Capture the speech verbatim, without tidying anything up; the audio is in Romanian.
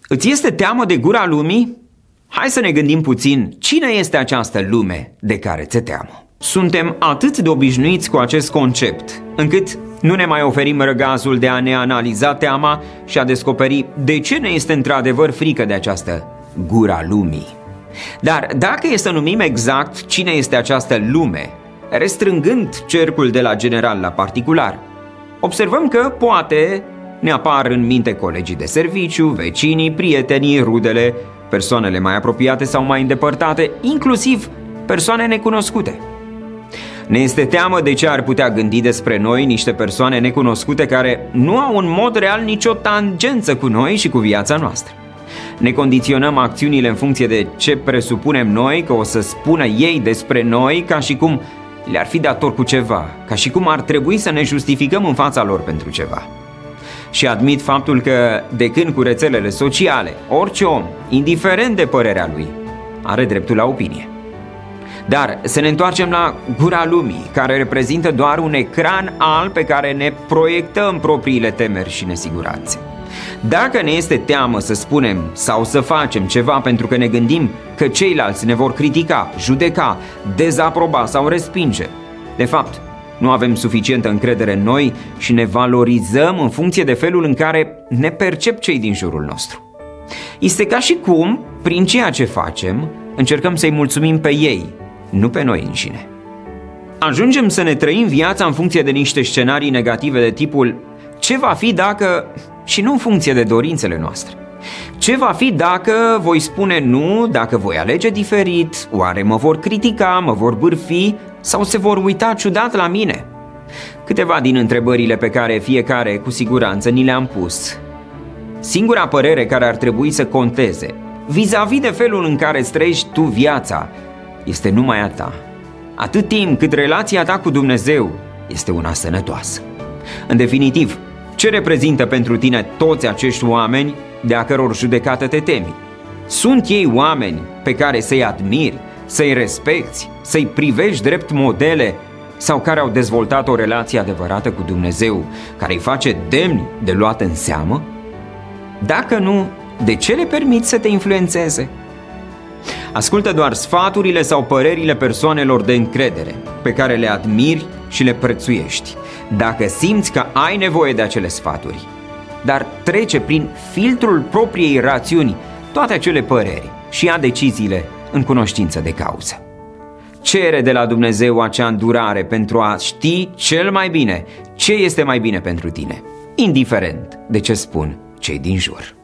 Îți este teamă de gura lumii? Hai să ne gândim puțin, cine este această lume de care ți-e teamă? Suntem atât de obișnuiți cu acest concept, încât nu ne mai oferim răgazul de a ne analiza teama și a descoperi de ce ne este într-adevăr frică de această gura lumii. Dar dacă e să numim exact cine este această lume, restrângând cercul de la general la particular, observăm că poate ne apar în minte colegii de serviciu, vecinii, prietenii, rudele, persoanele mai apropiate sau mai îndepărtate, inclusiv persoane necunoscute. Ne este teamă de ce ar putea gândi despre noi niște persoane necunoscute care nu au în mod real nicio tangență cu noi și cu viața noastră. Ne condiționăm acțiunile în funcție de ce presupunem noi că o să spună ei despre noi, ca și cum le-ar fi dator cu ceva, ca și cum ar trebui să ne justificăm în fața lor pentru ceva. Și admit faptul că, de când cu rețelele sociale, orice om, indiferent de părerea lui, are dreptul la opinie. Dar să ne întoarcem la gura lumii, care reprezintă doar un ecran alb pe care ne proiectăm propriile temeri și nesiguranțe. Dacă ne este teamă să spunem sau să facem ceva pentru că ne gândim că ceilalți ne vor critica, judeca, dezaproba sau respinge, de fapt, nu avem suficientă încredere în noi și ne valorizăm în funcție de felul în care ne percep cei din jurul nostru. Este ca și cum, prin ceea ce facem, încercăm să-i mulțumim pe ei, nu pe noi înșine. Ajungem să ne trăim viața în funcție de niște scenarii negative de tipul ce va fi dacă, și nu în funcție de dorințele noastre. Ce va fi dacă voi spune nu, dacă voi alege diferit, oare mă vor critica, mă vor bârfi sau se vor uita ciudat la mine? Câteva din întrebările pe care fiecare cu siguranță ni le-am pus. Singura părere care ar trebui să conteze vis-a-vis de felul în care îți trăiești tu viața este numai a ta, atât timp cât relația ta cu Dumnezeu este una sănătoasă. În definitiv, ce reprezintă pentru tine toți acești oameni de a căror judecată te temi? Sunt ei oameni pe care să-i admiri, să-i respecti, să-i privești drept modele sau care au dezvoltat o relație adevărată cu Dumnezeu, care îi face demni de luat în seamă? Dacă nu, de ce le permiți să te influențeze? Ascultă doar sfaturile sau părerile persoanelor de încredere pe care le admiri și le prețuiești, dacă simți că ai nevoie de acele sfaturi, dar trece prin filtrul propriei rațiuni toate acele păreri și ia deciziile în cunoștință de cauză. Cere de la Dumnezeu acea îndurare pentru a ști cel mai bine ce este mai bine pentru tine, indiferent de ce spun cei din jur.